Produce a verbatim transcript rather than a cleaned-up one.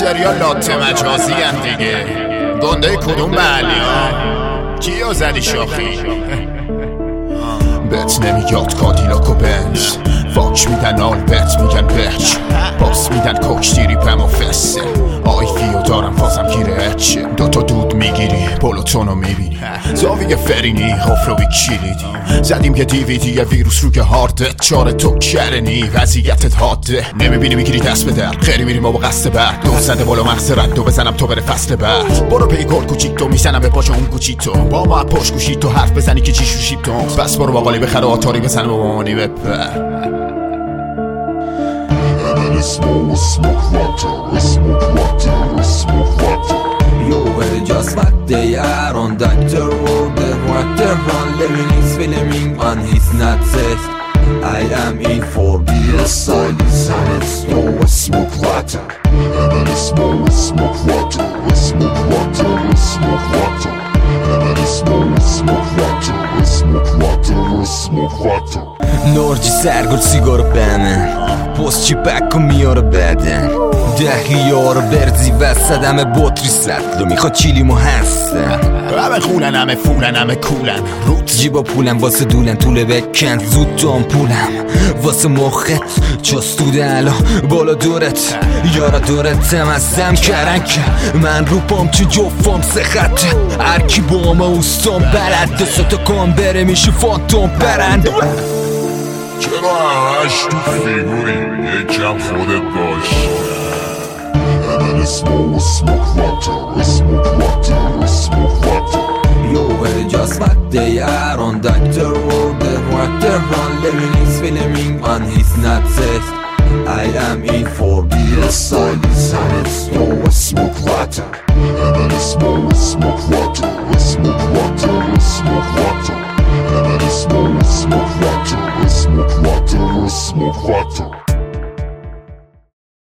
سریا لاته مجازی هم دیگه. گنده کدوم محلی ها؟ کیو زدی شاخی؟ بت نمیاد کادیلاک و بنز، واک میدن آلبرت میگن بچ، باس میدن کوکشتیری پم و فسه، آیفیو دارم بازم گیره اچه. دوتا دود میگیری پلوتونو میبینی، زاویه فرینی حفر و کلیدی، زدیم یه دیویدی یه ویروس رو که هارده، چاره تو کرنی وضعیتت حاده، نمیبینی میگیری دست به در، خیلی میریم ما با قصد بعد، دو زده بالا مغز رد و بزنم تو بره فصل بعد، برو پی گل کوچیک تو میزنم به پاچه اون کوچی تو، با ما پشت گوشی تو حرف بزنی که چی شوشیب تو، بس برو باقالی بخره آتاری بزنم و مامانی بپر. Smoke water, smoke water, smoke water. Yo, är det just what they are on Doctor Wonder, water run, living is filming on his nuts. I am in for Yes, I listen, it's no smoke water. And then it's no smoke water, smoke water, smoke water. And then it's no smoke water, smoke water, smoke water. Norgi särgård sigaro benen پست چی بکن میاره بدن دهی یارو برزی وسط همه بطری سطلو میخواد چیلیمو هستن همه خولن همه فولن همه کولن روت جیبا پولم واسه دولن طوله بکن زود دام پولم واسه مخت چاستوده الا بالا دورت یارا دورت تمزم کرنک من رو پام چه جفام سه خطه هرکی با همه اوستان بلد دستا کن بره میشه فانتوم برند چرا همش تو فیگوری یکم خودت باش. And then it's no smoke water, smoke water, smoke water. Yo, är det just what they are on Doctor Wonder, water run, living is filming on his nuts. I am in for Yes, I listen, it's no smoke water. And then it's no smoke water, smoke water, smoke water. And then it's no smoke water, smoke water, smoke water.